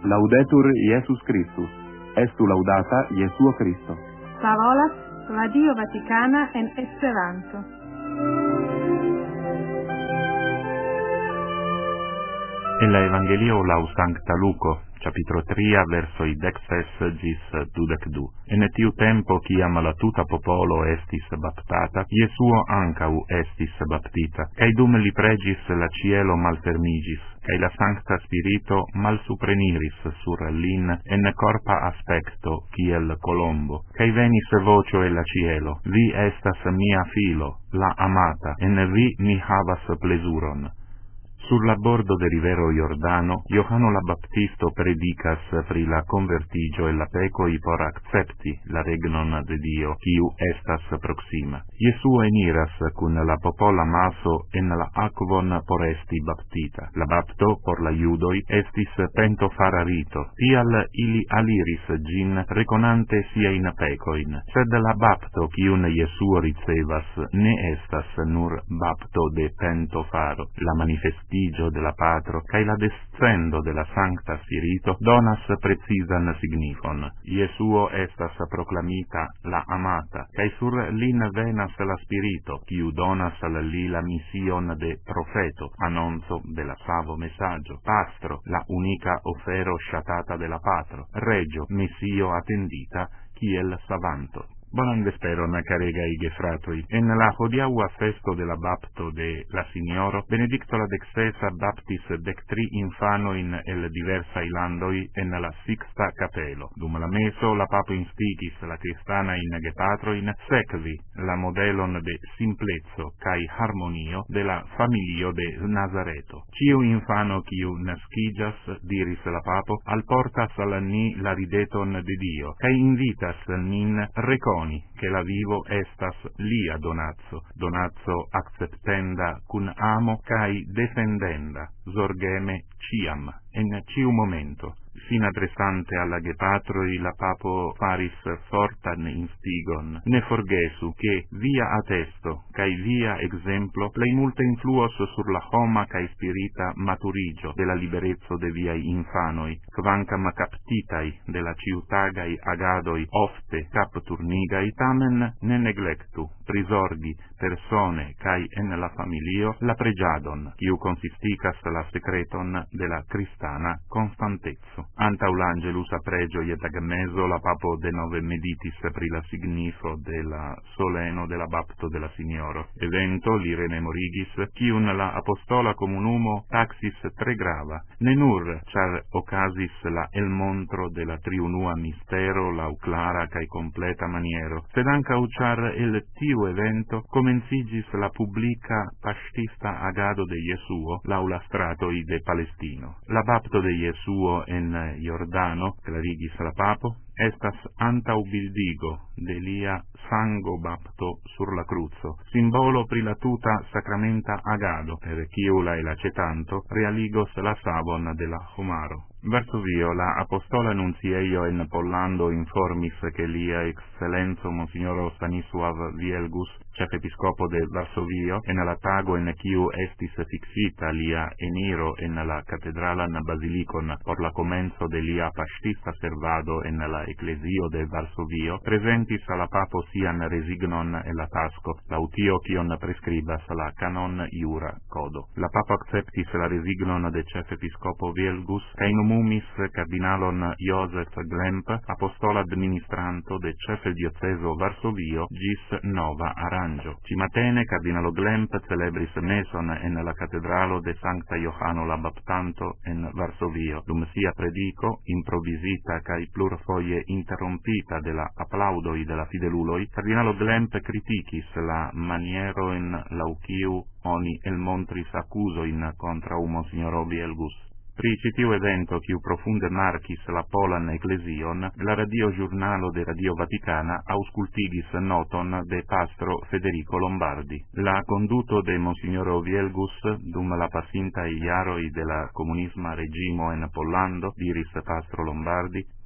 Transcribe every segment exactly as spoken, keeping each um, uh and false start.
Laudetur Iesus Christus. Estu laudata Jesuo Christo. Parolas Radio Vaticana en Esperanto. En la Evangelio laŭ Sankta Luko, capitolo tria, versoi dexes gis dudecdu. En tiu tempo, ciam la tuta popolo estis baptata, Jesuo ancau estis baptita, cae dum li pregis la cielo malfermigis, cae la Sancta Spirito malsupreniris sur lin en corpa aspecto kiel colombo, cae venis vocio el la cielo, vi estas mia filo, la amata, en vi mi havas plesuron. Sur la bordo de rivero Jordano, Johano la Baptisto predicas pri la convertigio e la pecoi por accepti la regnon de Dio, quiu estas proxima. Jesuo eniras cun la popola maso en la aquon por esti baptita. La bapto por la judoi estis pento fara rito, tial ili aliris gin reconante sia in pecoin. Sed la bapto quiun Jesuo ricevas ne estas nur bapto de pento faro. La manifestigio de la Patro, cae la descendo de la Sancta Spirito donas precisan signifon. Jesuo estas proclamita la amata, cae sur lin venas la Spirito, quiu donas al li la mission de profeto, annonzo de la savo messaggio, pastro, la unica ofero shatata de la Patro, regio, messio attendita, kiel savanto. Bonan vesperon, caregai gefratoi. En la hodiaua festo de la bapto de la Signoro, Benedicto la dexesa baptis dectri infanoin el diversai landoi en la Sixta Capelo. Dum la meso, la papo instigis la cristana in gepatroin sekvi la modelon de simplezzo cae harmonio de la familio de Nazareto. Ciu infano quiu nascigas, diris la papo, alportas al ni la rideton de Dio, cae invitas nin recon che la vivo estas lia donazzo, donazzo acceptenda cun amo cae defendenda, zorgeme ciam, en ciu momento. Sin adressante alla gepatroi la papo faris fortan instigon. Ne forgesu che via attesto, cae via exemplo, plei multe influos sur la homa cae spirita maturigio de la liberezzo de viai infanoi, quancam captitai de la ciutagai agadoi ofte capturnigai, tamen ne neglectu, prisorgi persone cae en la familio la pregiadon, quiu consisticas la secreton de la cristana constantezzo. Antau l'angelus a pregio iet agmeso la papo de nove meditis pri la signifo de la soleno de la bapto de la Signoro. Evento li rememorigis, cium la apostola comunumo taxis tre grava, ne nur, char ocasis la el montro de la triunua mistero lau clara cae completa maniero, sed ancau char el tiu evento comencigis la publica pastista agado de Jesuo lau la stratoi de Palestino. La bapto de Jesuo en Jordano, clarigis la papo, estas antau bildigo de lia sango bapto sur la cruzo, simbolo pri la tuta sacramenta agado, per quiu la elacetanto realigos la savon de la homaro. Verso vio, la apostola nuncieio en Pollando informis che lia excellenzo Monsignoro Stanisław Wielgus, chef episcopo de Varsovio, en la tago en quiu estis fixita lia eniro en la catedralan basilicon por la comenzo de lia pastista servado en la ecclesio de Varsovio, presentis alla papo sian resignon en la tasco, lautio cion prescribas la canon iura codo. La papo acceptis la resignon de chef episcopo Wielgus, cae nomumis cardinalon Joseph Glemp, apostola administranto de chef dioceso Varsovio, gis nova aranjo. Cimatene cardinalo Glemp celebris meson en la catedralo de Sancta Johano la Baptanto en Varsovio, dum sia predico, improvisita cae plurfoje interrompita de la applaudoi de la fideluloi, cardinalo Glemp criticis la maniero in lauciu oni el montris accusoin contra u Monsignoro Wielgus. Pri citiu evento, quiu profunde marcis la Polan ecclesion, la radio giurnalo de Radio Vaticana auscultigis noton de pastro Federico Lombardi. La conduto de Monsignoro Wielgus dum la pasintai iaroi de la comunisma regimo en Pollando, diris pastro Lombardi,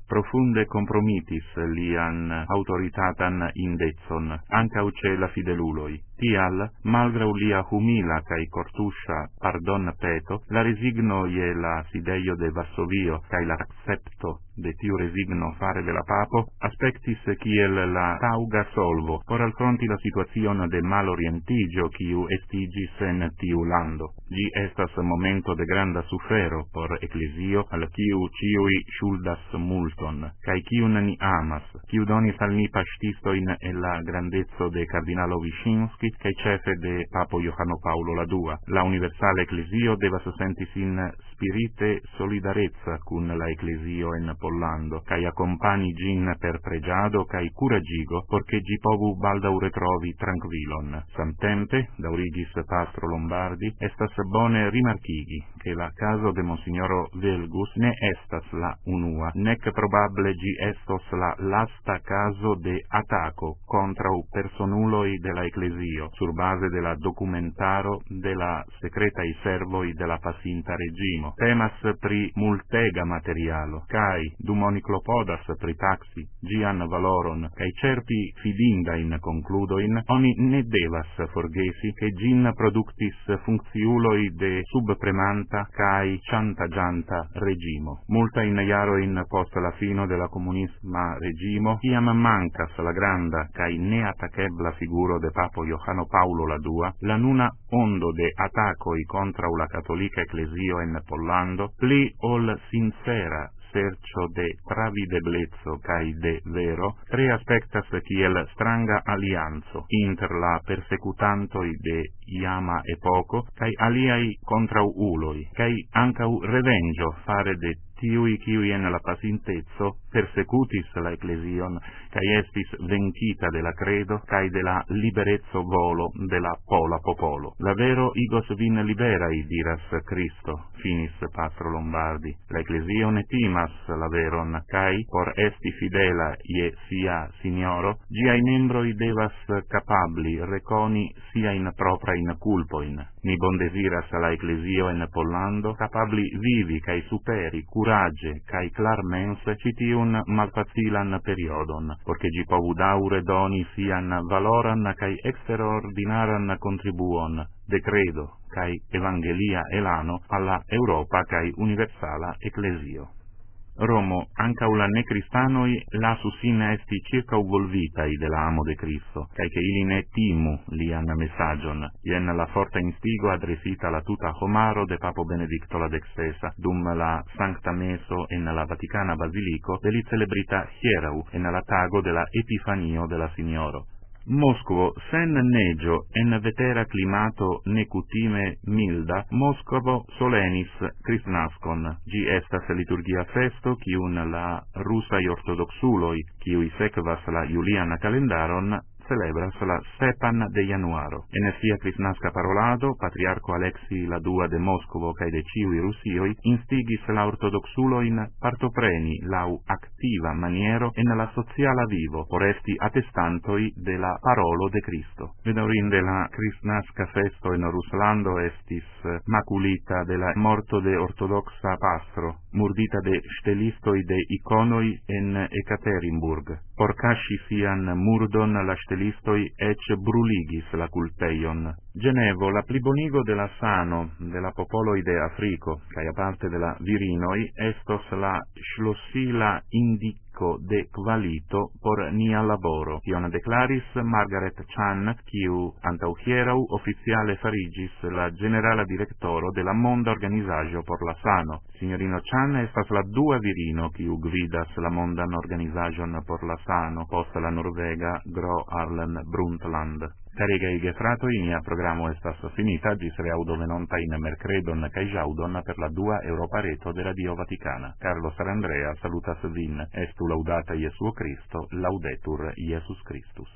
profunde compromitis lian autoritatan indezon, ancau ce la fideluloi. Tial, malgrau lia humila cae cortuscia pardon peto, la resigno ie la sideio de Varsovio cae la accepto de tiu resigno fare de la papo, aspectis kiel la tauga solvo por alfronti la situazion de malorientigio kiu estigis en tiu lando. Gi estas momento de granda sufero por ecclesio al kiu ciui shuldas multon, cae kiun ni amas, kiu donis al ni pastistoin e la grandezzo de Cardinalo Wyszynski cae cefe de Papo Johano Paulo la dua. La universale ecclesio devas sentis in spirite solidarezza cun la ecclesio en Pollando, cae accompani gin per pregiado cae curagigo, porche gi povu baldau retrovi tranquillon. Samtempe, daurigis Pastro Lombardi, estas bone rimarchigi, che la caso de Monsignoro Velgus ne estas la unua, nec probable gi estos la lasta caso de ataco contra u personuloi de la ecclesio, sur base de la documentaro de la secretai servoi de la pacinta regimo. Temas pri multega materialo, cae dum oni clopodas pri taxi gian valoron, cae cerpi fidinda in concludoin, oni ne devas forgesi che gin productis funcciuloi de subpremanta cae chantagianta regimo. Multa in iaroin post la fino de la comunisma regimo, iam mancas la granda cae neatachebla figuro de Papo Johano Paulo la dua, la nuna ondo de attacoi contra la cattolica ecclesio en Pollando, pli ol sincera sercio de travideblezzo cae de vero, tre aspectas kiel stranga alianzo inter la persecutantoi de iama epoco cae aliai contrauloi, cae ancau revengio fare de tiui kiui en la pacintezzo persecutis la ecclesion, cae estis vencita de la credo, cae de la liberezzo volo de la pola popolo. La vero igos vin liberai, diras Cristo, finis Pastro Lombardi. La ecclesio ne timas la veron, cae, por esti fidela ie sia signoro, giai membroi devas capabli reconi sia in propria in culpoin. Ni bondesiras la ecclesio en Pollando, capabli vivi cae superi, curage cae clar mens citiun malfacilan periodon, porche gi povu daure doni sian valoran cae extraordinaran contribuon de credo cae evangelia elano alla Europa cae universala ecclesio. Romo, ancau la necristanoi lasu sin esti circa uvolvitai de la amo de Cristo, cae che ili ne timu lian messagion, ien la forta instigo adresita la tuta homaro de Papo Benedicto la dexesa, dum la Sancta Meso en la Vaticana Basilico de li celebrita hierau en la tago de la Epifanio de la Signoro. Moscovo, sen negio en vetera climato necutime milda, Moscovo solenis Christnascon. Gi estas liturgia festo, ciun la russai ortodoxuloi, ciui sekvas la Juliana calendaron, celebras la sepan de januaro. En sia Christnasca parolado, Patriarco Alexi la dua de Moscovo cae de ciui Russioi instigis la ortodoxuloin partopreni lau activa maniero en la sociala vivo, por esti attestantoi de la parolo de Cristo. Bedaurinde la Christnasca festo en Ruslando estis maculita de la morto de ortodoxa pastro, murdita de stelistoi de iconoi en Ekaterinburg. Por casci sian murdon la stelistoi ec bruligis la culpeion. Genevo, la plibonigo de la sano de la popoloi de Africo, cae a parte de la virinoi, estos la schlossila indico de qualito por nia laboro, kion declaris Margaret Chan, kiu antau hierau officiale farigis la generala directoro de la Monda Organizajo por la Sano. Signorino Chan estas la dua virino kiu gvidas la Mondan Organizajon por la Sano, post la Norvega Gro Harlem Brundtland. Caregai gefratoi, nia programo estas finita, gis reaudo venonta in mercredon cae jaudon per la dua Europa reto de Radio Vaticana. Carlo Sarandrea salutas vin, estu laudata Iesuo Cristo, laudetur Iesus Christus.